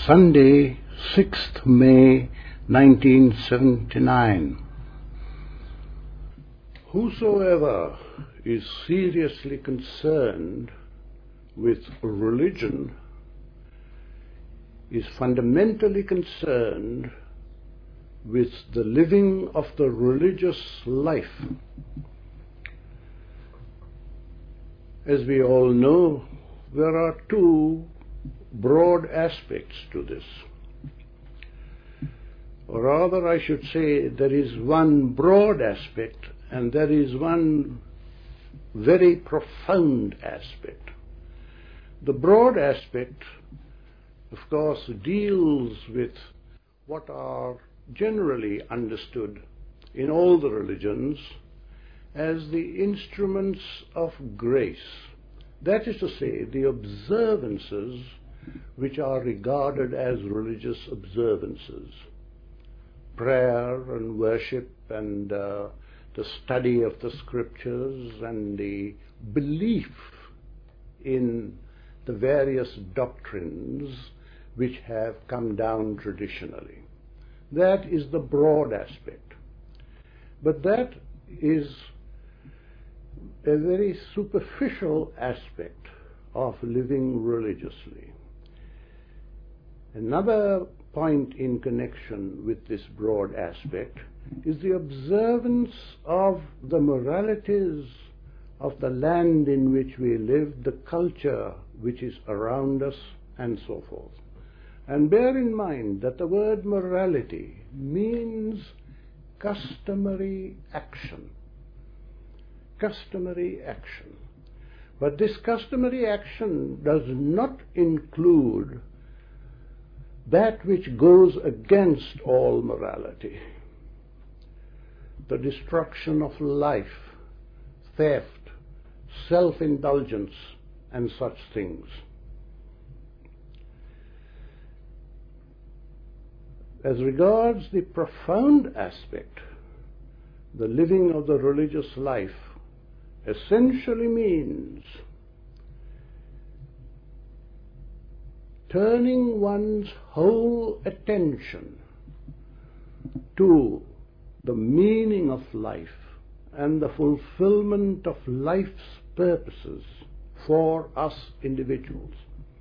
Sunday, 6th May 1979. Whosoever is seriously concerned with religion is fundamentally concerned with the living of the religious life. As we all know, there are two broad aspects to this. Or rather, I should say, there is one broad aspect and there is one very profound aspect. The broad aspect, of course, deals with what are generally understood in all the religions as the instruments of grace. That is to say, the observances which are regarded as religious observances. Prayer and worship and the study of the scriptures and the belief in the various doctrines which have come down traditionally. That is the broad aspect. But that is a very superficial aspect of living religiously. Another point in connection with this broad aspect is the observance of the moralities of the land in which we live, the culture which is around us, and so forth. And bear in mind that the word morality means customary action. Customary action. But this customary action does not include that which goes against all morality. The destruction of life, theft, self-indulgence, and such things. As regards the profound aspect, the living of the religious life essentially means turning one's whole attention to the meaning of life and the fulfillment of life's purposes for us individuals.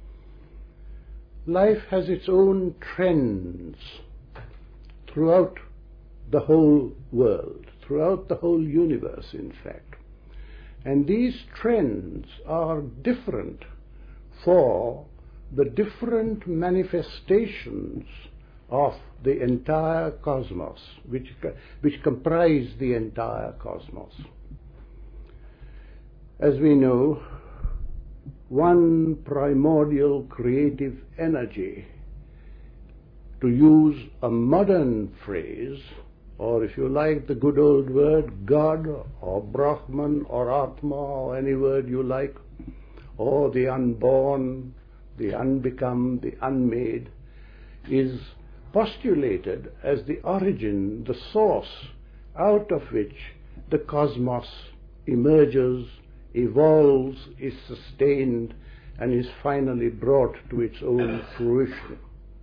Life has its own trends throughout the whole world, throughout the whole universe, in fact. And these trends are different for the different manifestations of the entire cosmos, which comprise the entire cosmos. As we know, one primordial creative energy, to use a modern phrase, or if you like the good old word, God or Brahman or Atma or any word you like, or the unborn, the unbecome, the unmade, is postulated as the origin, the source out of which the cosmos emerges, evolves, is sustained, and is finally brought to its own fruition.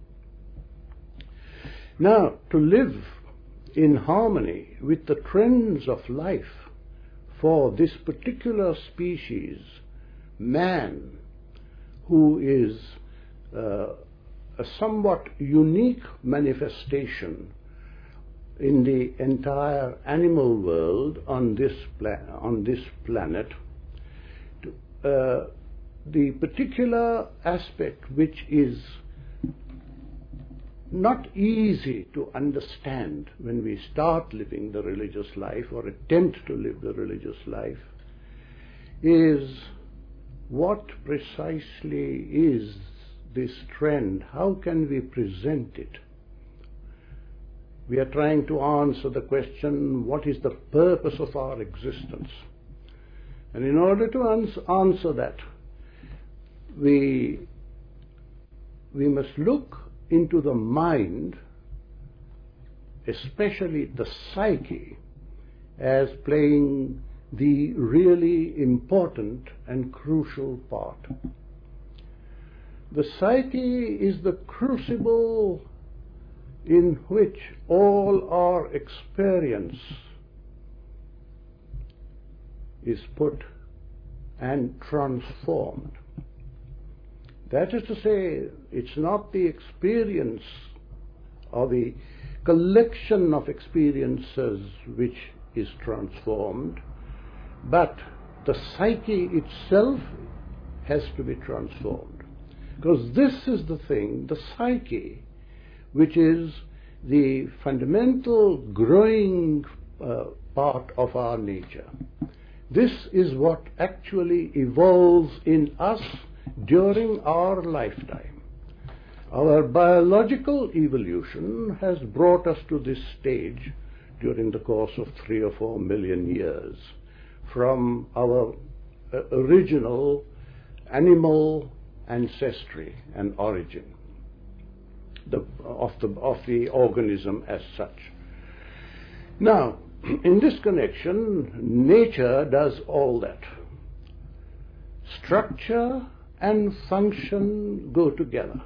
Now, to live in harmony with the trends of life for this particular species, man, who is a somewhat unique manifestation in the entire animal world on this planet, the particular aspect which is not easy to understand when we start living the religious life or attempt to live the religious life is what precisely is this trend? How can we present it? We are trying to answer the question, what is the purpose of our existence? And in order to answer that, we must look into the mind, especially the psyche, as playing the really important and crucial part. The psyche is the crucible in which all our experience is put and transformed. That is to say, it's not the experience or the collection of experiences which is transformed, but the psyche itself has to be transformed. Because this is the thing, the psyche, which is the fundamental growing part of our nature. This is what actually evolves in us during our lifetime. Our biological evolution has brought us to this stage during the course of 3 or 4 million years from our original animal ancestry and origin of the organism as such. Now, in this connection, nature does all that. Structure and function go together.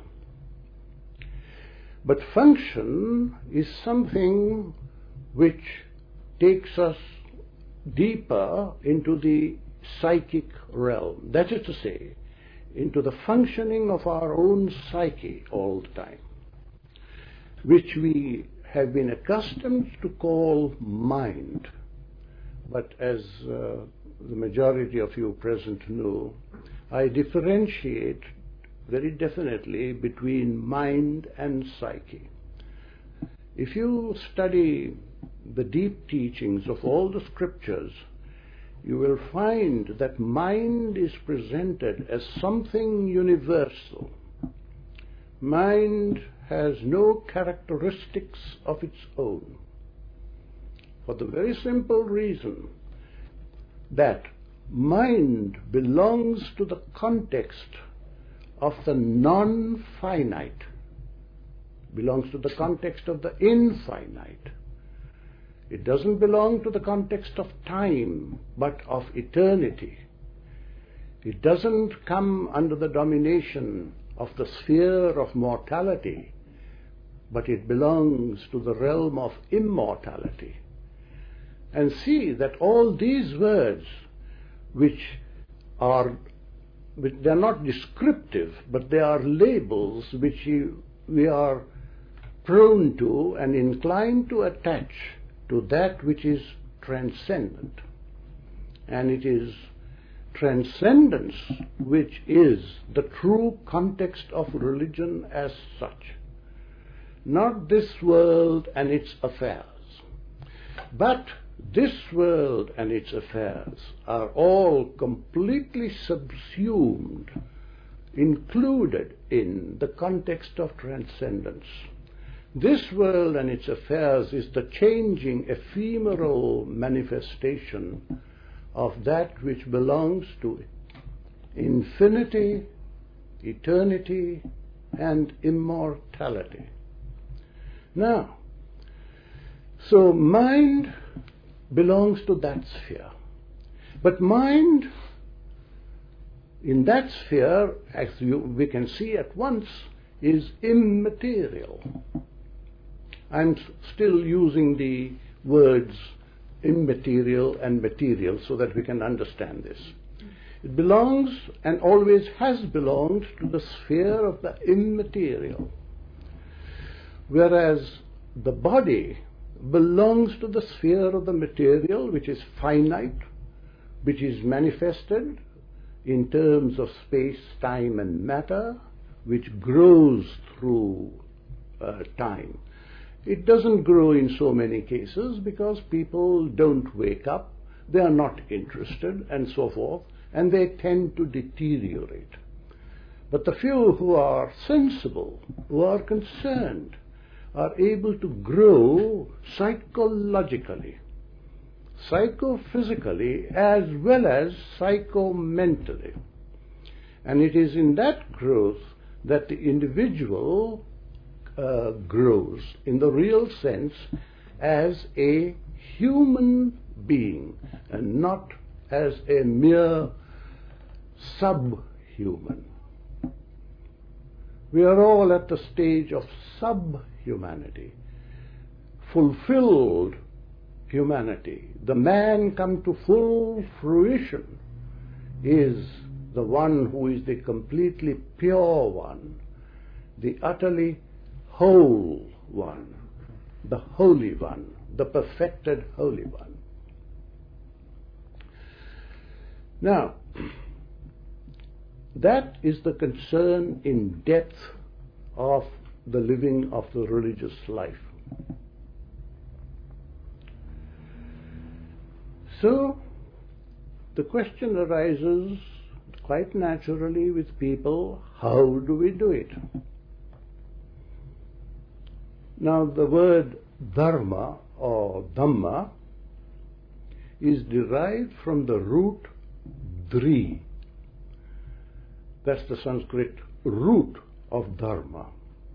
But function is something which takes us deeper into the psychic realm. That is to say, into the functioning of our own psyche all the time, which we have been accustomed to call mind. But as the majority of you present know, I differentiate very definitely between mind and psyche. If you study the deep teachings of all the scriptures, you will find that mind is presented as something universal. Mind has no characteristics of its own, for the very simple reason that mind belongs to the context of the non-finite, belongs to the context of the infinite. It doesn't belong to the context of time, but of eternity. It doesn't come under the domination of the sphere of mortality, but it belongs to the realm of immortality. And see that all these words, which they're not descriptive, but they are labels which we are prone to and inclined to attach to that which is transcendent. And it is transcendence which is the true context of religion as such. Not this world and its affairs, but this world and its affairs are all completely subsumed, included in the context of transcendence. This world and its affairs is the changing, ephemeral manifestation of that which belongs to infinity, eternity, and immortality. Now, so mind belongs to that sphere. But mind, in that sphere, as we can see at once, is immaterial. I'm still using the words immaterial and material so that we can understand this. It belongs and always has belonged to the sphere of the immaterial, whereas the body belongs to the sphere of the material, which is finite, which is manifested in terms of space, time, and matter, which grows through time. It doesn't grow in so many cases because people don't wake up, they are not interested, and so forth, and they tend to deteriorate. But the few who are sensible, who are concerned, are able to grow psychologically, psychophysically, as well as psychomentally. And it is in that growth that the individual grows in the real sense as a human being and not as a mere subhuman. We are all at the stage of sub-humanity. Fulfilled humanity, the man come to full fruition, is the one who is the completely pure one, the utterly whole one, the holy one, the perfected holy one. Now, that is the concern in depth of the living of the religious life. So, the question arises quite naturally with people, how do we do it? Now, the word dharma or dhamma is derived from the root dri. That's the Sanskrit root of dharma.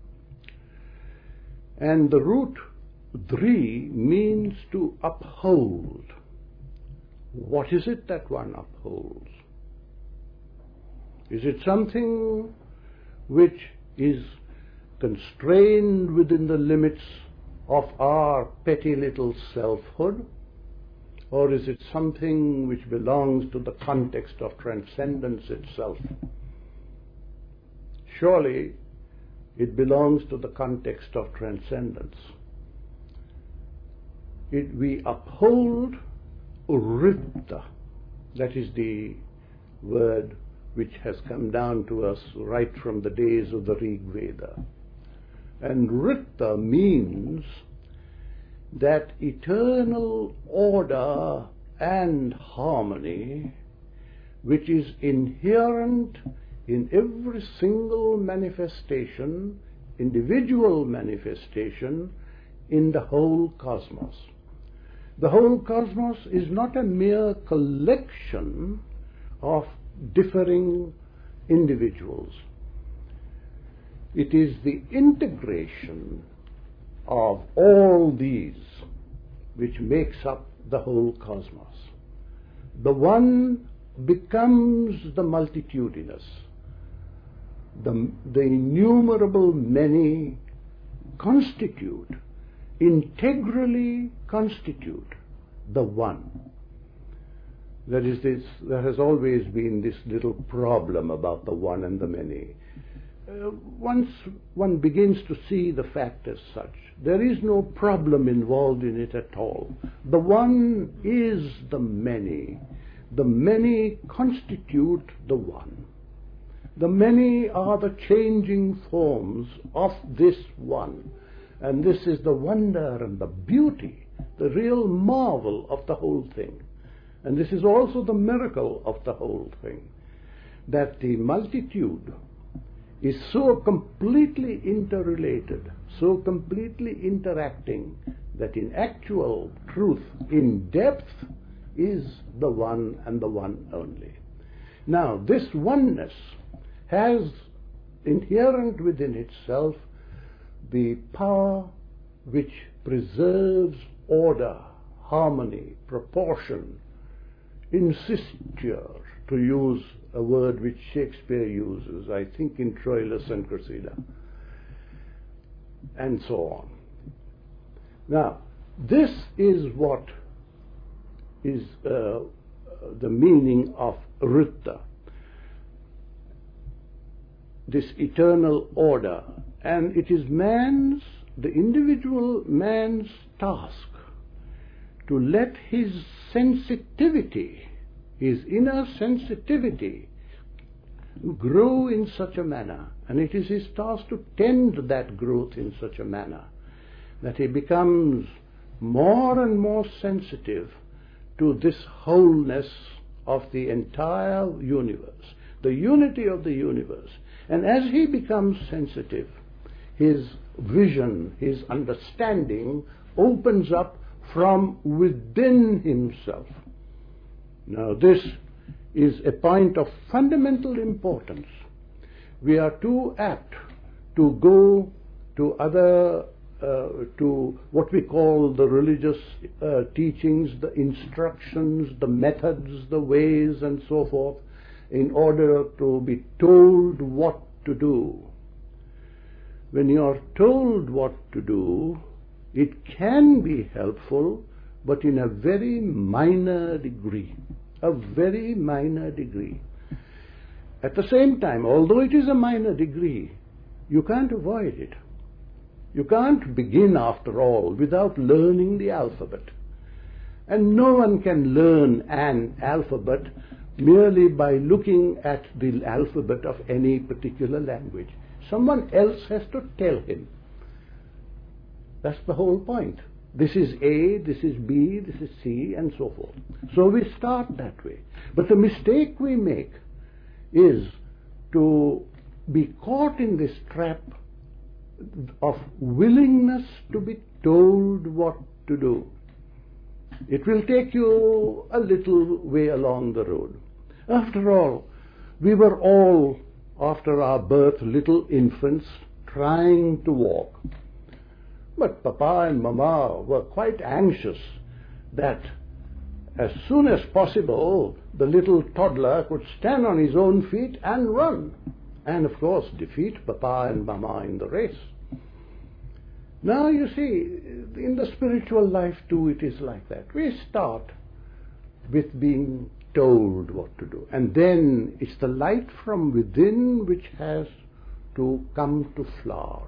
And the root dri means to uphold. What is it that one upholds? Is it something which is constrained within the limits of our petty little selfhood? Or is it something which belongs to the context of transcendence itself? Surely it belongs to the context of transcendence. We uphold Ritta. That is the word which has come down to us right from the days of the Rig Veda. And Ritta means that eternal order and harmony which is inherent in every single manifestation, individual manifestation, in the whole cosmos. The whole cosmos is not a mere collection of differing individuals. It is the integration of all these which makes up the whole cosmos. The one becomes the multitudinous. The innumerable many integrally constitute the one. There has always been this little problem about the one and the many. Once one begins to see the fact as such, there is no problem involved in it at all. The one is the many. The many constitute the one. The many are the changing forms of this one. And this is the wonder and the beauty, the real marvel of the whole thing. And this is also the miracle of the whole thing, that the multitude is so completely interrelated, so completely interacting, that in actual truth, in depth, is the one and the one only. Now, this oneness has inherent within itself the power which preserves order, harmony, proportion, insisture, to use a word which Shakespeare uses, I think in Troilus and Cressida, and so on. Now, this is what is the meaning of Ritta, this eternal order. And it is the individual man's task to let his sensitivity, his inner sensitivity, grow in such a manner. And it is his task to tend that growth in such a manner that he becomes more and more sensitive to this wholeness of the entire universe, the unity of the universe. And as he becomes sensitive, his vision, his understanding opens up from within himself. Now, this is a point of fundamental importance. We are too apt to go to to what we call the religious teachings, the instructions, the methods, the ways, and so forth, in order to be told what to do. when you are told what to do, it can be helpful, but in a very minor degree. A very minor degree. At the same time, although it is a minor degree, you can't avoid it. You can't begin, after all, without learning the alphabet. And no one can learn an alphabet merely by looking at the alphabet of any particular language. Someone else has to tell him. That's the whole point. This is A, this is B, this is C, and so forth. So we start that way. But the mistake we make is to be caught in this trap of willingness to be told what to do. It will take you a little way along the road. After all, we were all, after our birth, little infants trying to walk. But Papa and Mama were quite anxious that as soon as possible the little toddler could stand on his own feet and run, and of course defeat Papa and Mama in the race. Now you see, in the spiritual life too it is like that. We start with being told what to do, and then it's the light from within which has to come to flower.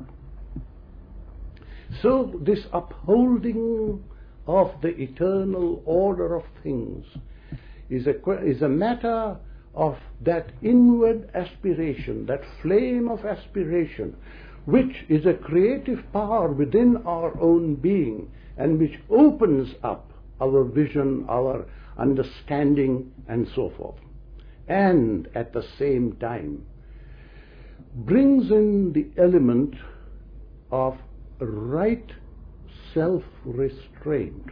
So this upholding of the eternal order of things is a matter of that inward aspiration, that flame of aspiration, which is a creative power within our own being and which opens up our vision, our understanding, and so forth. And at the same time brings in the element of right self-restraint.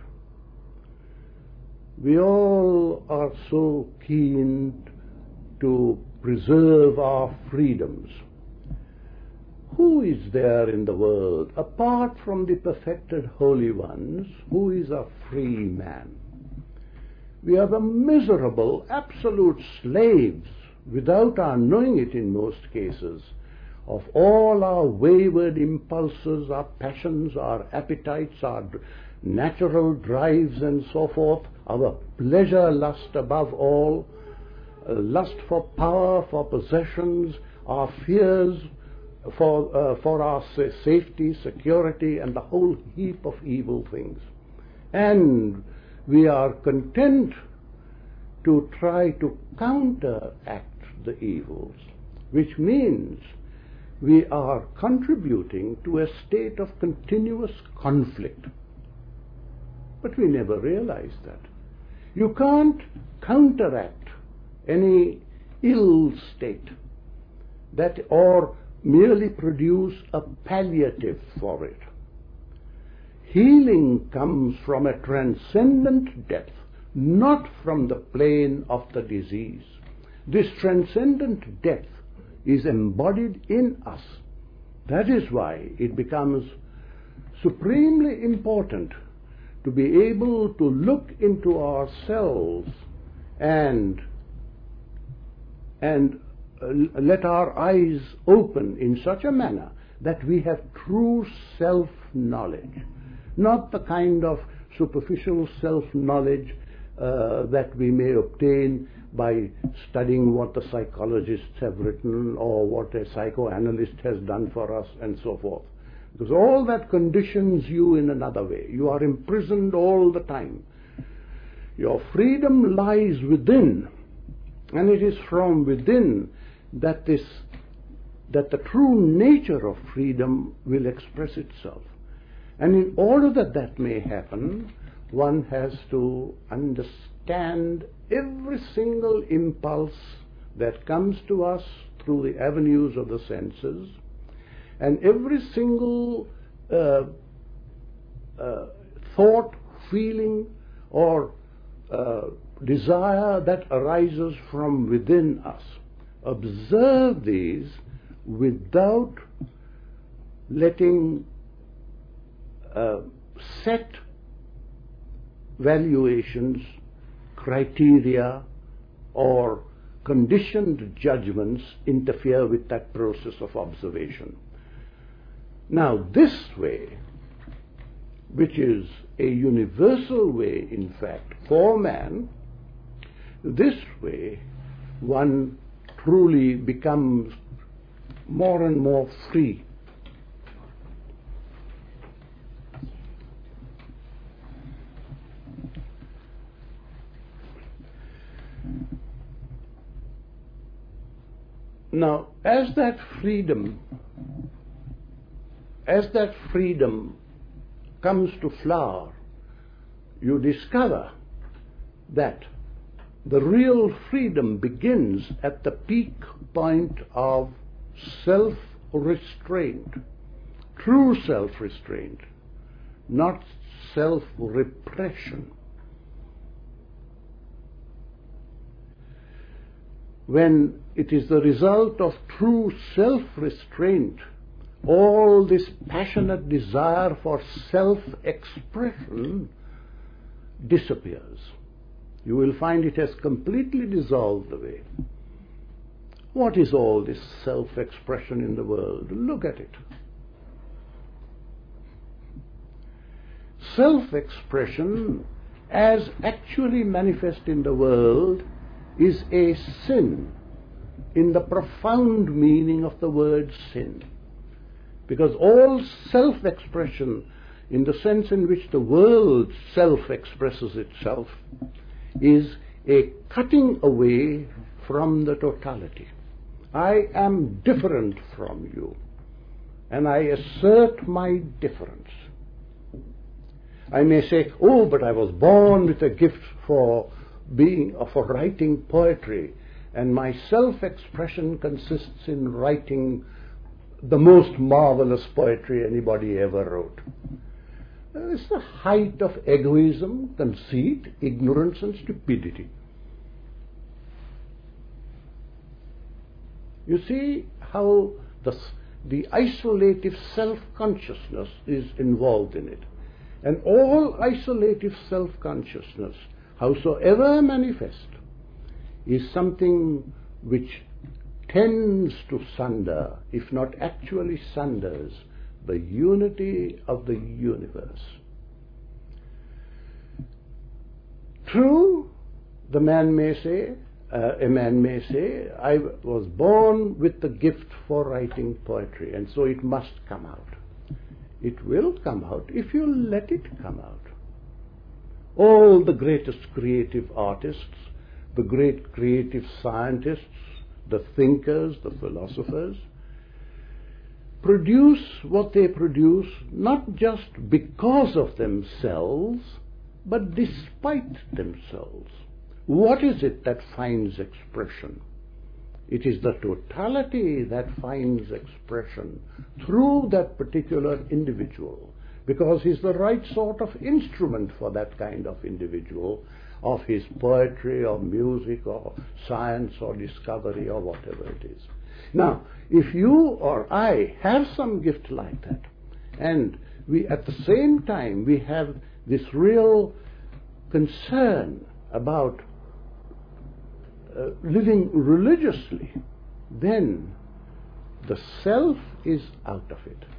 We all are so keen to preserve our freedoms. Who is there in the world, apart from the perfected holy ones, who is a free man? We are the miserable, absolute slaves, without our knowing it in most cases, of all our wayward impulses, our passions, our appetites, our natural drives, and so forth, our pleasure lust above all, lust for power, for possessions, our fears for our safety, security, and the whole heap of evil things. And we are content to try to counteract the evils, which means we are contributing to a state of continuous conflict. But we never realize that. You can't counteract any ill state that or merely produce a palliative for it. Healing comes from a transcendent depth, not from the plane of the disease. This transcendent depth is embodied in us. That is why it becomes supremely important to be able to look into ourselves and let our eyes open in such a manner that we have true self-knowledge, not the kind of superficial self-knowledge that we may obtain by studying what the psychologists have written or what a psychoanalyst has done for us and so forth. Because all that conditions you in another way. You are imprisoned all the time. Your freedom lies within, and it is from within that the true nature of freedom will express itself. And in order that that may happen, one has to understand every single impulse that comes to us through the avenues of the senses, and every single thought, feeling, or desire that arises from within us. Observe these without letting set valuations, criteria, or conditioned judgments interfere with that process of observation. Now this way, which is a universal way in fact for man, this way one truly becomes more and more free. Now, as that freedom comes to flower, you discover that the real freedom begins at the peak point of self-restraint, true self-restraint, not self-repression. When it is the result of true self-restraint, all this passionate desire for self-expression disappears. You will find it has completely dissolved away. What is all this self-expression in the world? Look at it. Self-expression, as actually manifest in the world, is a sin in the profound meaning of the word sin. Because all self-expression, in the sense in which the world self-expresses itself, is a cutting away from the totality. I am different from you, and I assert my difference. I may say, oh, but I was born with a gift for writing poetry, and my self-expression consists in writing the most marvelous poetry anybody ever wrote. It's the height of egoism, conceit, ignorance, and stupidity. You see how the isolative self-consciousness is involved in it. And all isolative self-consciousness, howsoever manifest, is something which tends to sunder, if not actually sunders, the unity of the universe. True, a man may say, I was born with the gift for writing poetry, and so it must come out. It will come out if you let it come out. All the greatest creative artists, the great creative scientists, the thinkers, the philosophers, produce what they produce not just because of themselves, but despite themselves. What is it that finds expression? It is the totality that finds expression through that particular individual, because he's the right sort of instrument for that kind of individual, of his poetry or music or science or discovery or whatever it is. Now, if you or I have some gift like that, and we at the same time we have this real concern about living religiously, then the self is out of it.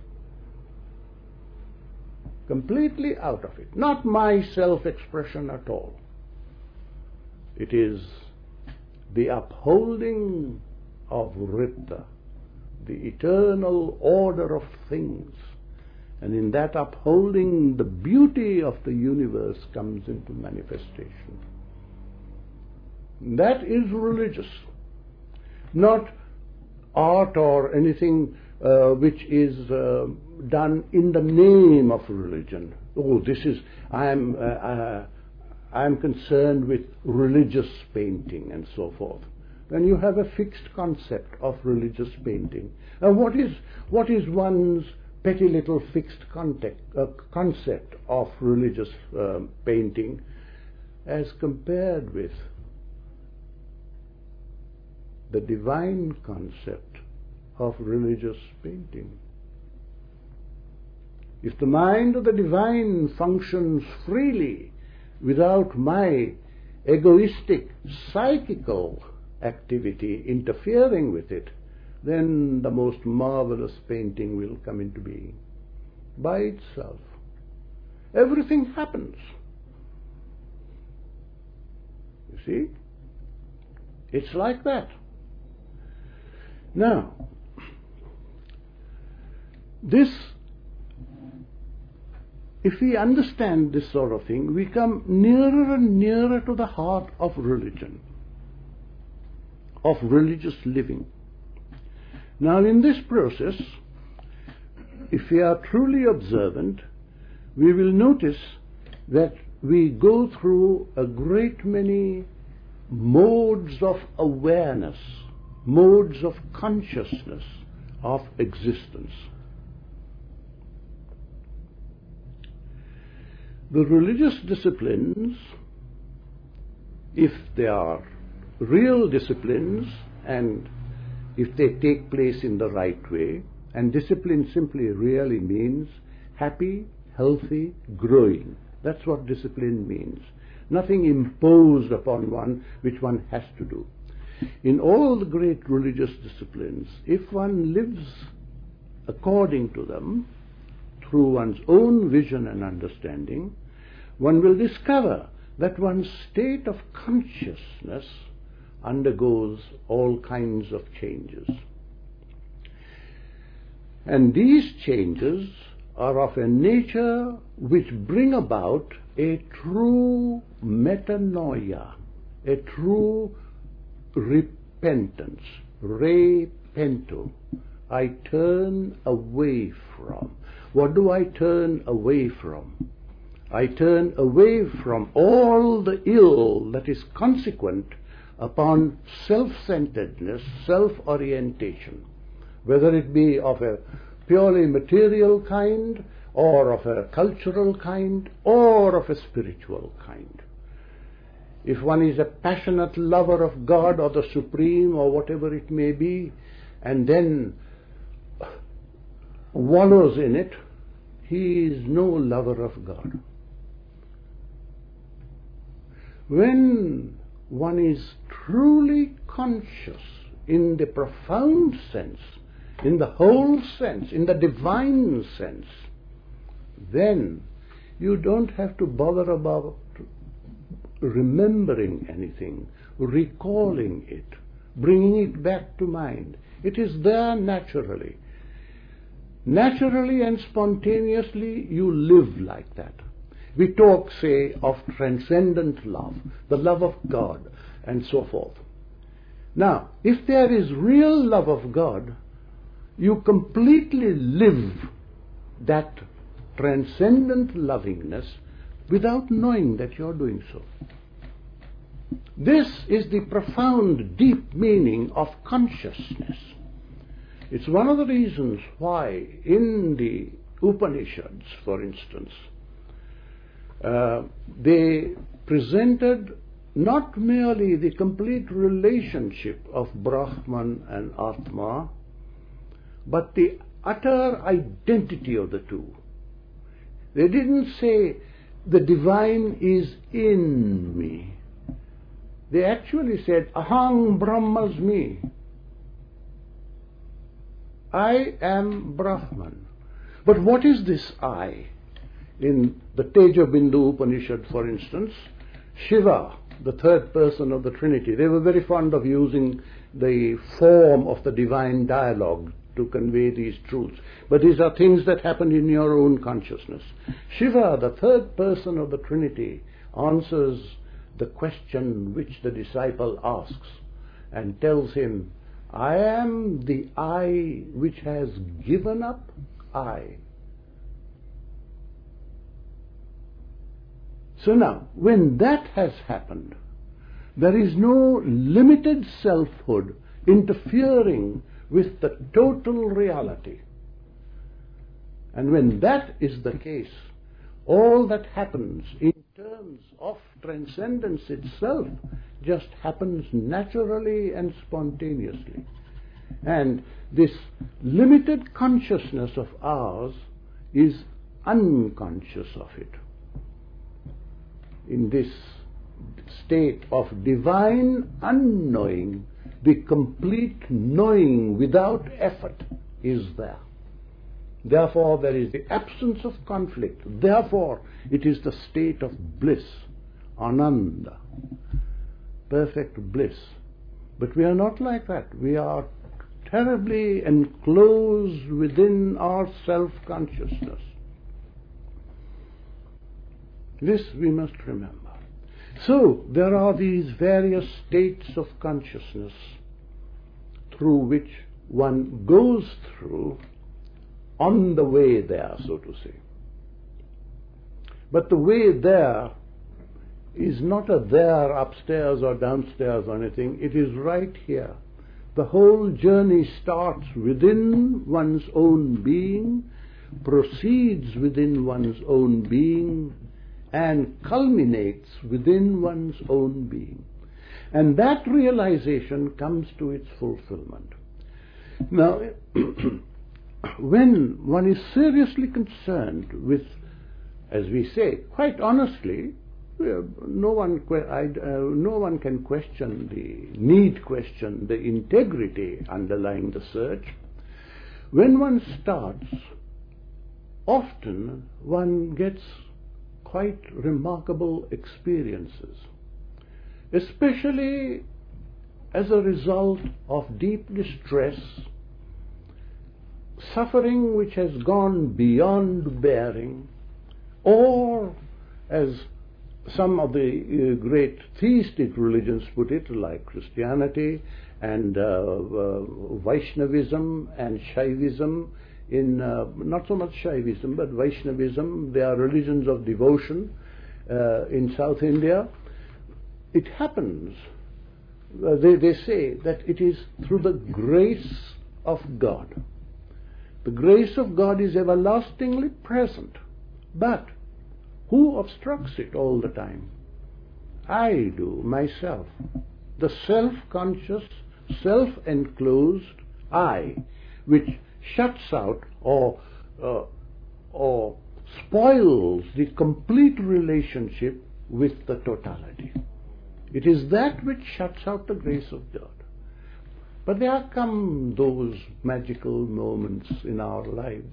Completely out of it. Not my self-expression at all. It is the upholding of Ritta, the eternal order of things. And in that upholding, the beauty of the universe comes into manifestation. That is religious. Not art or anything which is done in the name of religion. Oh, I am concerned with religious painting and so forth. Then you have a fixed concept of religious painting. And what is one's petty little fixed concept of religious painting as compared with the divine concept of religious painting? If the mind of the divine functions freely without my egoistic psychical activity interfering with it, then the most marvelous painting will come into being by itself. Everything happens. You see? It's like that. Now, if we understand this sort of thing, we come nearer and nearer to the heart of religion, of religious living. Now, in this process, if we are truly observant, we will notice that we go through a great many modes of awareness, modes of consciousness of existence. The religious disciplines, if they are real disciplines and if they take place in the right way, and discipline simply really means happy, healthy, growing. That's what discipline means. Nothing imposed upon one which one has to do. In all the great religious disciplines, if one lives according to them, through one's own vision and understanding, one will discover that one's state of consciousness undergoes all kinds of changes. And these changes are of a nature which bring about a true metanoia, a true repentance, repento. I turn away from. What do I turn away from? I turn away from all the ill that is consequent upon self-centeredness, self-orientation, whether it be of a purely material kind, or of a cultural kind, or of a spiritual kind. If one is a passionate lover of God or the Supreme or whatever it may be, and then wallows in it, he is no lover of God. When one is truly conscious in the profound sense, in the whole sense, in the divine sense, then you don't have to bother about remembering anything, recalling it, bringing it back to mind. It is there naturally. Naturally and spontaneously you live like that. We talk, say, of transcendent love, the love of God, and so forth. Now, if there is real love of God, you completely live that transcendent lovingness without knowing that you are doing so. This is the profound, deep meaning of consciousness. It's one of the reasons why in the Upanishads, for instance, they presented not merely the complete relationship of Brahman and Atma, but the utter identity of the two. They didn't say the divine is in me. They actually said, Aham Brahmasmi. I am Brahman. But what is this I? In the Tejabindu Upanishad, for instance, Shiva, the third person of the Trinity, they were very fond of using the form of the divine dialogue to convey these truths. But these are things that happen in your own consciousness. Shiva, the third person of the Trinity, answers the question which the disciple asks and tells him, I am the I which has given up I. So now, when that has happened, there is no limited selfhood interfering with the total reality. And when that is the case, all that happens in terms of transcendence itself just happens naturally and spontaneously. And this limited consciousness of ours is unconscious of it. In this state of divine unknowing, the complete knowing without effort is there. Therefore, there is the absence of conflict. Therefore, it is the state of bliss, ananda, perfect bliss. But we are not like that. We are terribly enclosed within our self-consciousness. This we must remember. So, there are these various states of consciousness through which one goes through on the way there, so to say. But the way there is not a there upstairs or downstairs or anything. It is right here. The whole journey starts within one's own being, proceeds within one's own being, and culminates within one's own being. And that realization comes to its fulfillment. Now, when one is seriously concerned with, as we say, quite honestly, no one can question the integrity underlying the search. When one starts, often one gets quite remarkable experiences, especially as a result of deep distress, suffering which has gone beyond bearing, or as some of the great theistic religions put it, like Christianity and Vaishnavism and Shaivism, not so much Shaivism but Vaishnavism, they are religions of devotion in South India. It happens, they say that it is through the grace of God. The grace of God is everlastingly present, but who obstructs it all the time? I do, myself. The self-conscious, self-enclosed I, which shuts out or spoils the complete relationship with the totality. It is that which shuts out the grace of God. But there come those magical moments in our lives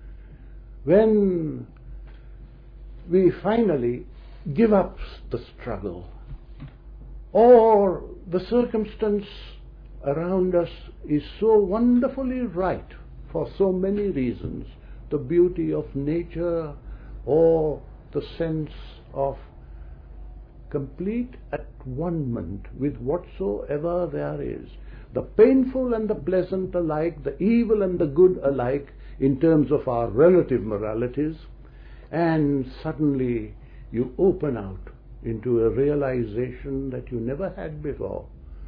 when we finally give up the struggle, or the circumstance around us is so wonderfully right for so many reasons, the beauty of nature or the sense of complete at-one-ment with whatsoever there is, the painful and the pleasant alike, the evil and the good alike in terms of our relative moralities, and suddenly you open out into a realization that you never had before,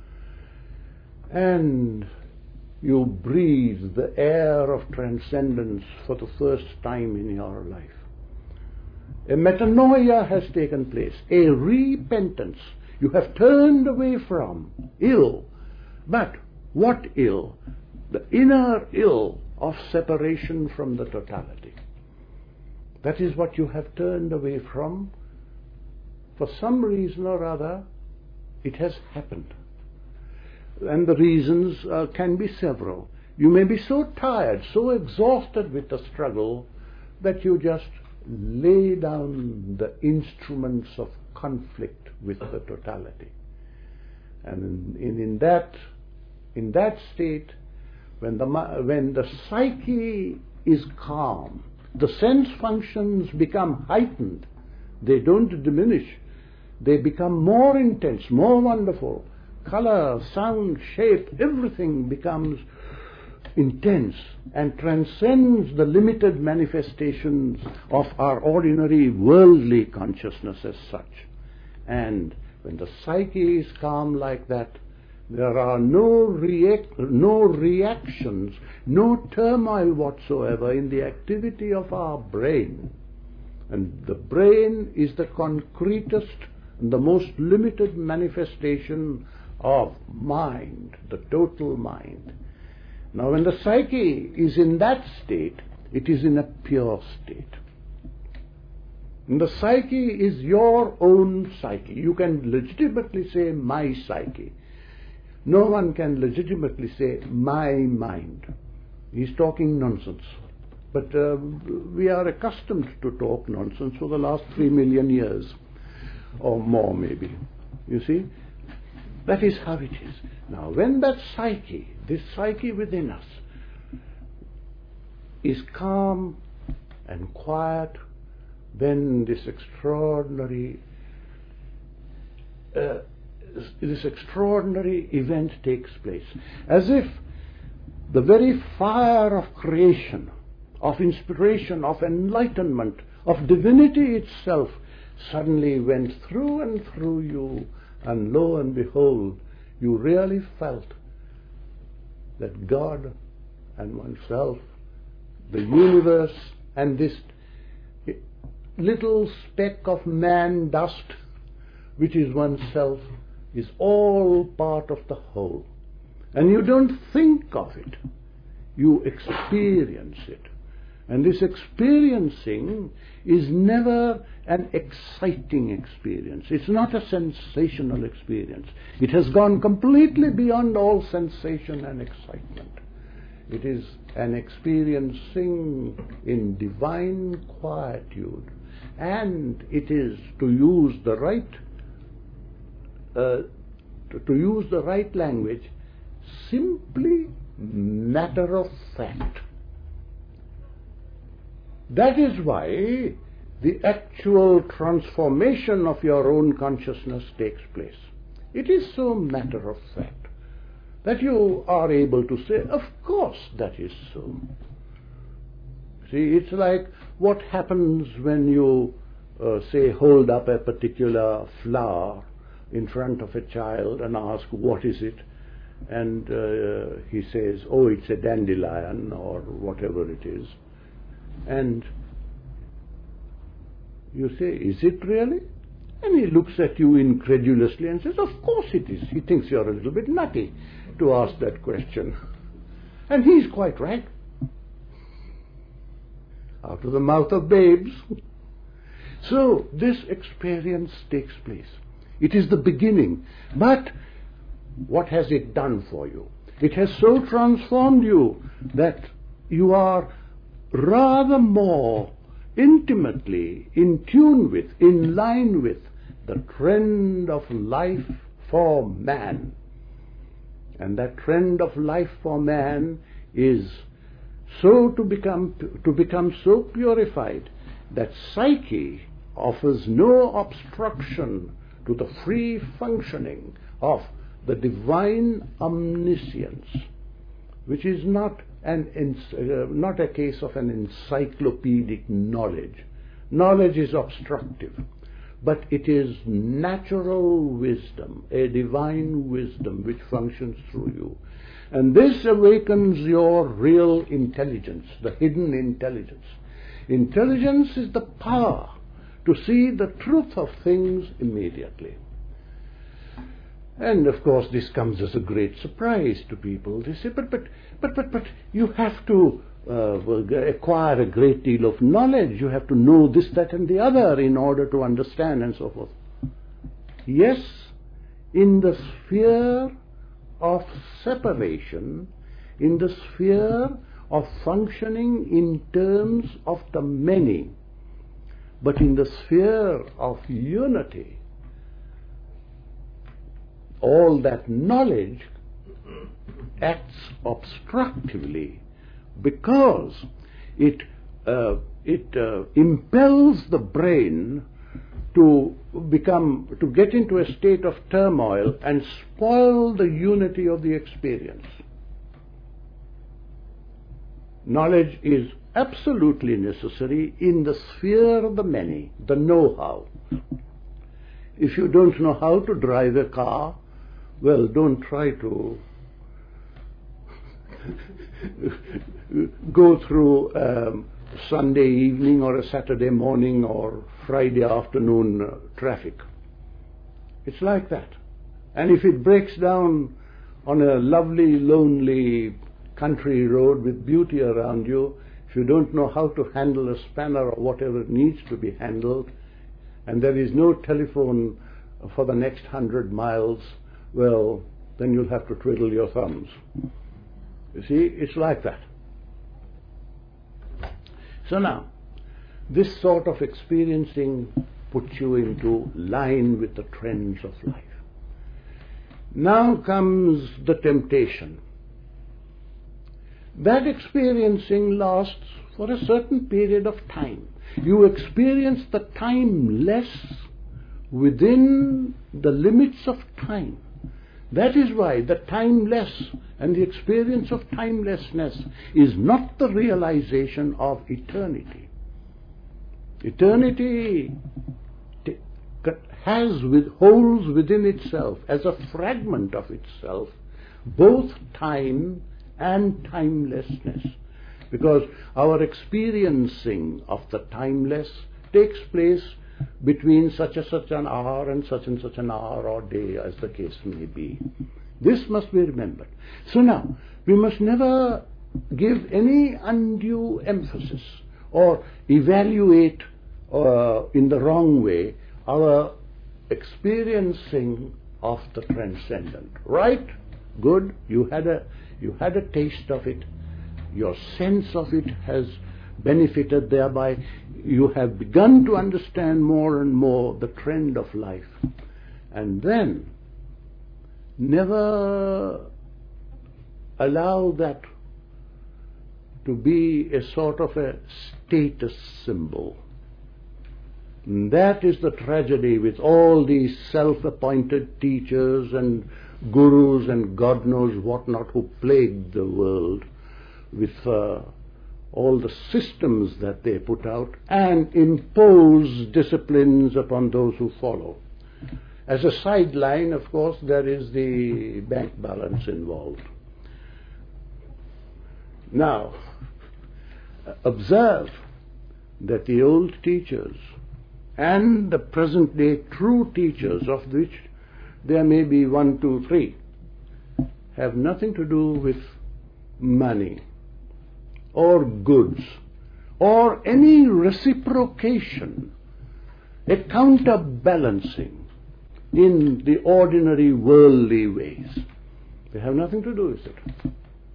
and you breathe the air of transcendence for the first time in your life. A metanoia has taken place, a repentance. You have turned away from ill, but what ill? The inner ill of separation from the totality. That is what you have turned away from. For some reason or other, it has happened. And the reasons can be several. You may be so tired, so exhausted with the struggle, that you just lay down the instruments of conflict with the totality. And in that state, when the psyche is calm, the sense functions become heightened. They don't diminish. They become more intense, more wonderful. Color, sound, shape, everything becomes intense and transcends the limited manifestations of our ordinary worldly consciousness as such. And when the psyche is calm like that, there are no reactions, no turmoil whatsoever in the activity of our brain. And the brain is the concretest and the most limited manifestation of mind, the total mind. Now, when the psyche is in that state, it is in a pure state. And the psyche is your own psyche. You can legitimately say, my psyche. no one can legitimately say, my mind. He's talking nonsense. But we are accustomed to talk nonsense for the last 3 million years, or more maybe. You see? That is how it is. Now, when that psyche, this psyche within us, is calm and quiet, then this extraordinary event takes place. As if the very fire of creation, of inspiration, of enlightenment, of divinity itself suddenly went through and through you, and lo and behold, you really felt that God and oneself, the universe, and this little speck of man dust, which is oneself, is all part of the whole. And you don't think of it, you experience it. And this experiencing is never an exciting experience. It's not a sensational experience. It has gone completely beyond all sensation and excitement. It is an experiencing in divine quietude. And it is, to use the right language, simply matter of fact. That is why the actual transformation of your own consciousness takes place. It is so matter of fact that you are able to say, of course that is so. See, it's like what happens when you, say, hold up a particular flower in front of a child and ask, what is it? And he says, oh, it's a dandelion, or whatever it is. And you say, is it really? And he looks at you incredulously and says, of course it is. He thinks you're a little bit nutty to ask that question. And he's quite right. Out of the mouth of babes. So this experience takes place. It is the beginning. But what has it done for you? It has so transformed you that you are rather more intimately in tune with, in line with the trend of life for man. And that trend of life for man is so to become so purified that psyche offers no obstruction to the free functioning of the divine omniscience, which is not a case of an encyclopedic knowledge. Knowledge is obstructive, but it is natural wisdom, a divine wisdom which functions through you. And this awakens your real intelligence, the hidden intelligence. Intelligence is the power to see the truth of things immediately. And of course this comes as a great surprise to people. They say, but you have to acquire a great deal of knowledge. You have to know this, that and the other in order to understand, and so forth. Yes, in the sphere of separation, in the sphere of functioning in terms of the many, but in the sphere of unity, all that knowledge acts obstructively because it impels the brain to get into a state of turmoil and spoil the unity of the experience. Knowledge is absolutely necessary in the sphere of the many, the know-how. If you don't know how to drive a car, well, don't try to go through Sunday evening or a Saturday morning or Friday afternoon traffic. It's like that. And if it breaks down on a lovely, lonely country road with beauty around you, if you don't know how to handle a spanner or whatever needs to be handled, and there is no telephone for the next 100 miles, well, then you'll have to twiddle your thumbs. You see, it's like that. So now, this sort of experiencing puts you into line with the trends of life. Now comes the temptation. That experiencing lasts for a certain period of time. You experience the timeless within the limits of time. That is why the timeless and the experience of timelessness is not the realization of eternity. Eternity holds within itself, as a fragment of itself, both time and timelessness. Because our experiencing of the timeless takes place between such an hour and such an hour or day, as the case may be. This must be remembered. So now, we must never give any undue emphasis or evaluate in the wrong way our experiencing of the transcendent. Right? Good. You had a taste of it. Your sense of it has benefited thereby. You have begun to understand more and more the trend of life. And then never allow that to be a sort of a status symbol. And that is the tragedy with all these self-appointed teachers and gurus and God knows what not who plague the world with all the systems that they put out and impose disciplines upon those who follow. As a sideline, of course, there is the bank balance involved. Now, observe that the old teachers and the present day true teachers, of which there may be 1, 2, 3, have nothing to do with money or goods or any reciprocation, a counterbalancing in the ordinary worldly ways. They have nothing to do with it.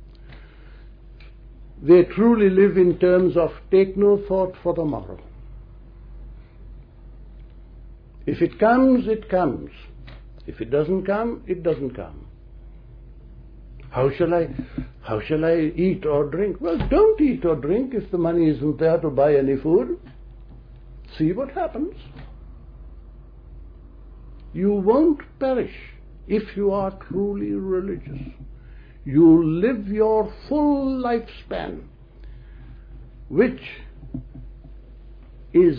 They truly live in terms of take no thought for the morrow. If it comes, it comes. If it doesn't come, it doesn't come. How shall I eat or drink? Well, don't eat or drink if the money isn't there to buy any food. See what happens. You won't perish if you are truly religious. You live your full lifespan, which is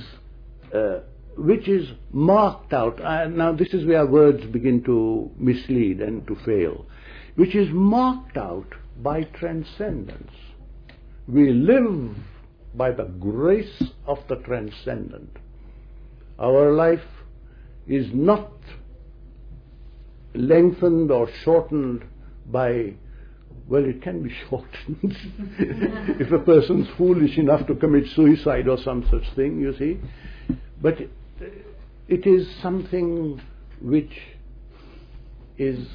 marked out. Now this is where words begin to mislead and to fail. Which is marked out by transcendence. We live by the grace of the transcendent. Our life is not lengthened or shortened by, well, it can be shortened if a person's foolish enough to commit suicide or some such thing, you see. But it is something which is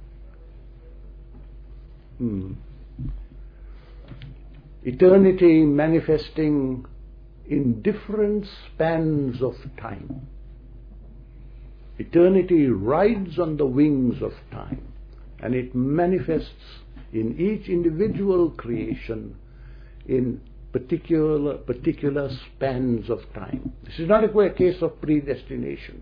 eternity manifesting in different spans of time. Eternity rides on the wings of time, and it manifests in each individual creation in particular spans of time. This is not a case of predestination.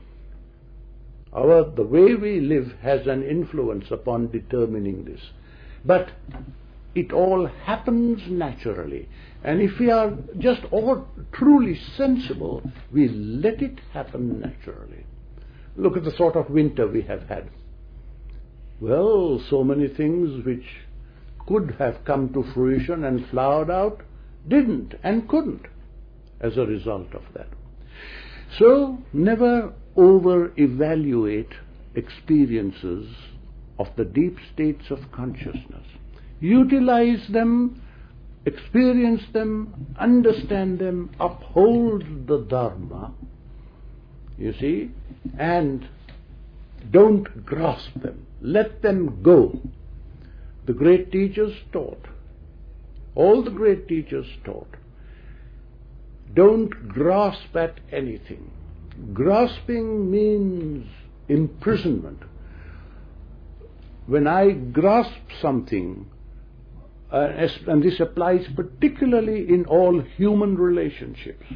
The way we live has an influence upon determining this. But it all happens naturally. And if we are just all truly sensible, we let it happen naturally. Look at the sort of winter we have had. Well, so many things which could have come to fruition and flowered out didn't and couldn't as a result of that. So never over-evaluate experiences of the deep states of consciousness. Utilize them, experience them, understand them, uphold the Dharma, you see, and don't grasp them. Let them go. The great teachers taught. All the great teachers taught. Don't grasp at anything. Grasping means imprisonment. When I grasp something, and this applies particularly in all human relationships,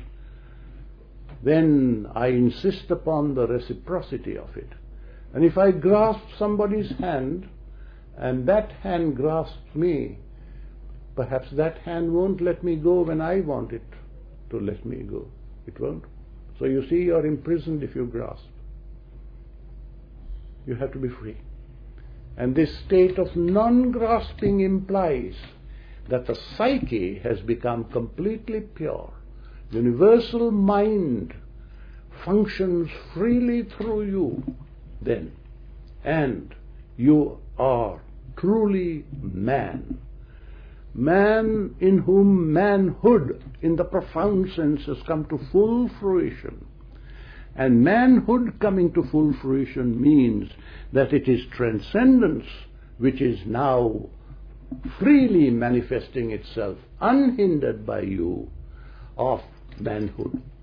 then I insist upon the reciprocity of it. And if I grasp somebody's hand, and that hand grasps me, perhaps that hand won't let me go when I want it to let me go. It won't. So you see, you're imprisoned if you grasp. You have to be free. And this state of non-grasping implies that the psyche has become completely pure. Universal mind functions freely through you then, and you are truly man. Man in whom manhood in the profound sense has come to full fruition. And manhood coming to full fruition means that it is transcendence which is now freely manifesting itself, unhindered by you, of manhood.